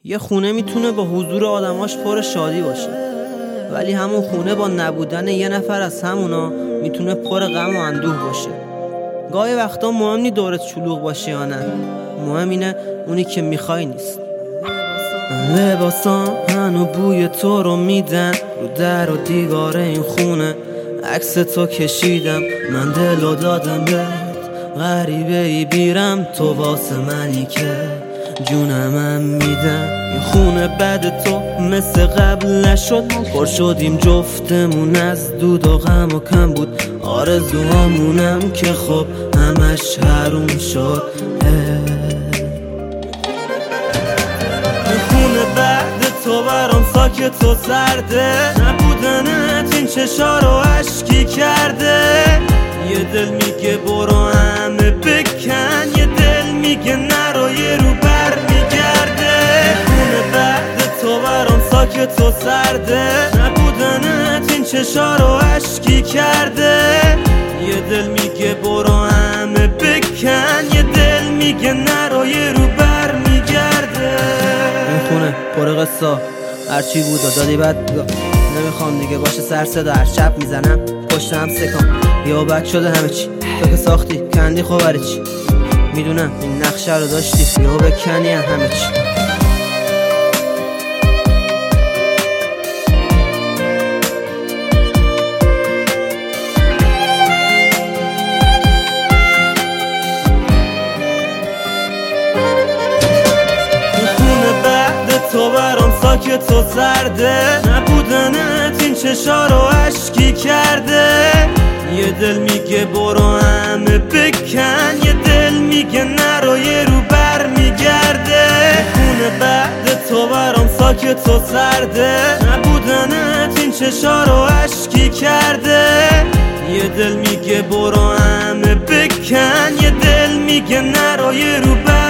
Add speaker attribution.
Speaker 1: یه خونه میتونه با حضور آدماش پر شادی باشه، ولی همون خونه با نبودن یه نفر از همونا میتونه پر غم و اندوه باشه. گاهی وقتا مهم نی دورت شلوغ باشه یا نه، مهم اینه اونی که میخوای نیست. لباسام هنو بوی تو رو میدن، رو در و دیوار این خونه عکس تو کشیدم، من دلو دادم بهت. غریبه ای بیرم تو واسه منی که جونمم میدم. این خونه بعد تو مثل قبل نشد، پر شدیم جفتمون از دود و غم و کم بود. آرزوهامونم که خب همش حروم شد. این خونه بعد تو برام ساکت و سرده، نبودنت این چشا رو عشقی کرده. یه دل میگه برو همه بکن، یه دل میگه نرو یه رو بر میگرده. خونه بعد تو برام ساکت و سرده، نبودنت این چشا رو عشقی کرده. یه دل میگه برو همه بکن، یه دل میگه نرو یه رو بر میگرده. این خونه پر قصه، هرچی بود و دادی بد نمیخوام دیگه باشه سر صدا. هر شب میزنم پشت هم سکام، یا بد شده همه چی. تو که ساختی کندی خوبره چی، میدونم این نقشه رو داشتی یا بکنی همه چی. تو برام ساکت و سرده، نبودنت این چشا رو عشقی کرده. یه دل میگه برو همه بکن، یه دل میگه نرو یه رو بر میگرده. خونه بعد تو برام ساکت و سرده، نبودنت این چشا رو عشقی کرده. یه دل میگه برو همه بکن، یه دل میگه نرو یه رو بر